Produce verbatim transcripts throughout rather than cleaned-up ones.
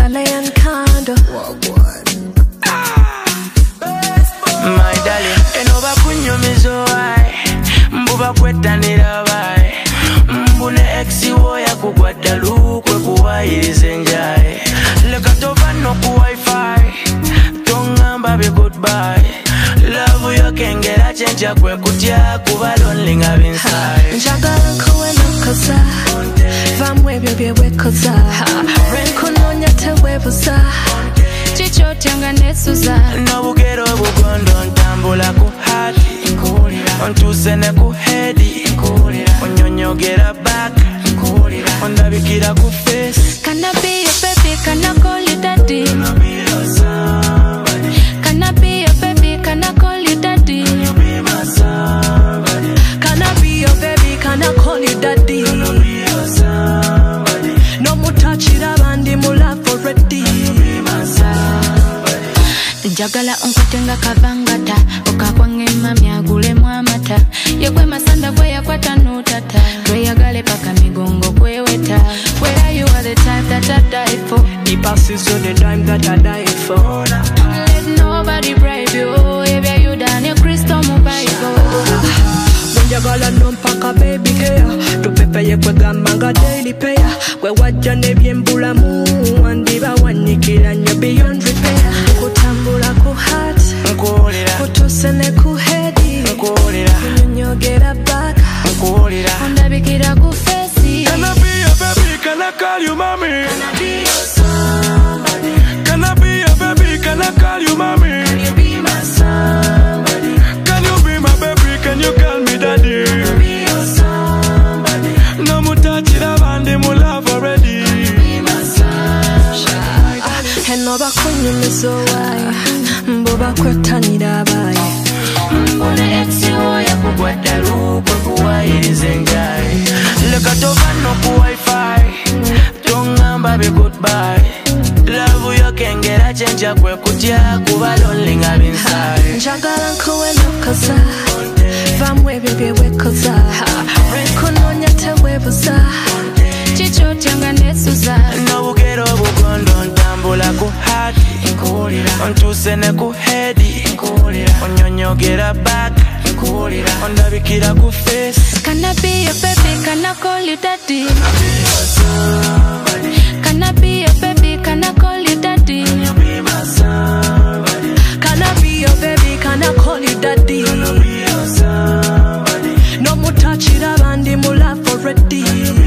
Italian condo. My darling, enoba kunyumizo ai, mbuba kwetanira bai, mbune exi woya kugwada lukwe kuwayirize njai, leka tova no ku wifi, tongamba be goodbye, love you kengera chenja kwe kutya kuba lonely ngabinsaye. Njagala nkuwe nokoza, vamwe byo byewekoza, renkunonya tewebuza, chicho tyanga nesuza. Nobugero bugondo ntambula ku hati, ontuse ne ku headi, onyonyogera back, ondabikira ku face. Can I be your baby, can I call you daddy? Can I be your baby, can I call you daddy? Can I be your baby, can I call you daddy? No mutachira bandi mula already. Njagala onkutenga kabangata, okakwange mami agule mwamata, yekwe masanda kwe yakwata nutata, tweyagale paka migongo kweweta. Where you are the type that I die for, the passes on the dime that I die for. Let nobody bribe you, if you done your crystal mobile. Njagala nompaka baby care, tupepe yekwe gamanga daily payer, kwe wajja nebyembulamu, wandiba wanikira nyo beyond repair. Kutambula ku heart, kutuse ne ku headi, kunyonyogera back, ondabikira ku face. Can I be your baby, can I call you mommy? Can I be your somebody? Can I be your baby, can I call you mommy? Can you be my somebody? Can you be my baby, can you call me daddy? Can I be your somebody? No mutachira bandi mu love already. Can you be my sunshine? Enoba kunyumizo wae, mbuba kwetanira bae, mbune exi woya kugwada lukwe kuwayirize njai, leka tova no ku wifi, tongamba be goodbye, love you kengera chenja kwe kutya kuba lonely ngabinsaye. njagala nkuwe nokoza, vamwe byo byewekoza, renkunonya tewebuza, chicho tyanga nesuza. Nobugero bugondo ntambula ku hati, ontuse ne ku headi, onyonyogera back, ondabikira ku face. Can I be your baby, can I call you daddy? Can I be your baby, can I call you daddy? Can I be your baby, can I call you daddy? No mutachira bandi mula already.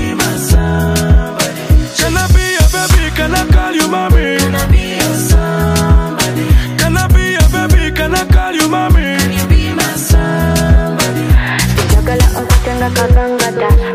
Can I be your baby, can I call you mommy? Can I be your somebody? Can I be your baby, can I call you mommy? Can you be my somebody? Njagala onkutenga kabangata,